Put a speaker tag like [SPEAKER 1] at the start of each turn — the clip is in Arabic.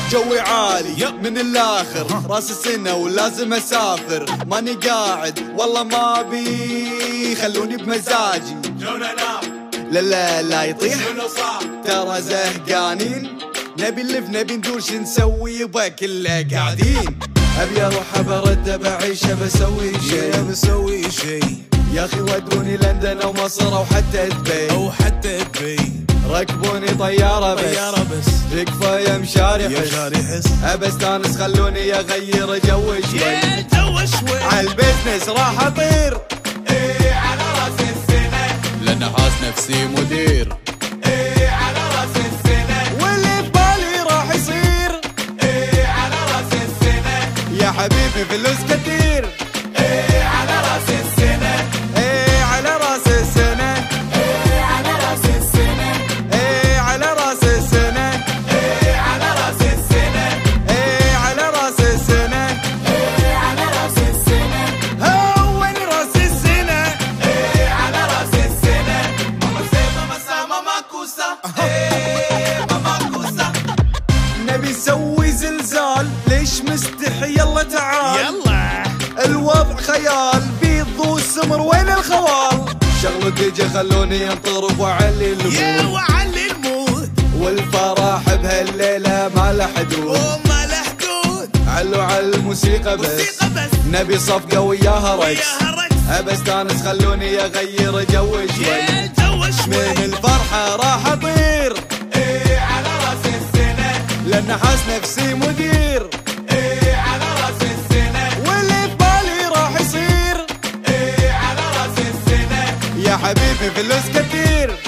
[SPEAKER 1] جوي عالي من الاخر، راس السنة ولازم اسافر، ماني قاعد والله ما بي خلوني بمزاجي،
[SPEAKER 2] جونا نام
[SPEAKER 1] لا لا لا يطيح
[SPEAKER 2] شنو صار؟
[SPEAKER 1] ترى زهقانين، نبي نلف نبي ندور شو نسوي يبا كله قاعدين، ابي اروح برد بعيش بسوي شي يا اخي ودوني لندن او مصر او حتى دبي ركبوني طيارة بس تكفى يا مشاري حس ابى استانس خلوني اغير جو شوي عالبزنس راح اطير
[SPEAKER 2] ايه على راس السنة
[SPEAKER 1] لان حاس نفسي مدير
[SPEAKER 2] ايه على راس السنة
[SPEAKER 1] واللي ببالي راح يصير
[SPEAKER 2] ايه على راس السنة
[SPEAKER 1] يا حبيبي فلوس كتير
[SPEAKER 2] ايه على راس السنة
[SPEAKER 1] ايه على راس السنة
[SPEAKER 2] ايه على راس السنة
[SPEAKER 1] ايه على راس السنة
[SPEAKER 2] ايه على راس السنة
[SPEAKER 1] ايه على راس السنة
[SPEAKER 2] ايه على راس السنة
[SPEAKER 1] هون راس السنة
[SPEAKER 2] ايه على راس السنة ماما سي ماما سا ماما كوسا ايه ماما كوسا
[SPEAKER 1] نبي نسوي زلزال ليش مستحي يلا تعال
[SPEAKER 2] يلا
[SPEAKER 1] الوضع خيال بيض وسمر وين الخوال شغلوا الديجي خلوني انطرب وعلي
[SPEAKER 2] يا
[SPEAKER 1] المود
[SPEAKER 2] وعلي المود
[SPEAKER 1] والفرح بهالليلة ما له حدود
[SPEAKER 2] وما له حدود
[SPEAKER 1] علوا على الموسيقى بس
[SPEAKER 2] موسيقى بس
[SPEAKER 1] نبي صفقة وياها رقص
[SPEAKER 2] وياها رقص
[SPEAKER 1] ابى استانس خلوني اغير جو شوي
[SPEAKER 2] يا جو
[SPEAKER 1] من
[SPEAKER 2] شوي
[SPEAKER 1] الفرحة راح اطير
[SPEAKER 2] ايه على راس السنة
[SPEAKER 1] لان حاس نفسي مدير
[SPEAKER 2] ايه على راس السنة
[SPEAKER 1] واللي ببالي راح يصير
[SPEAKER 2] ايه على راس السنة
[SPEAKER 1] يا حبيبي فلوس كتير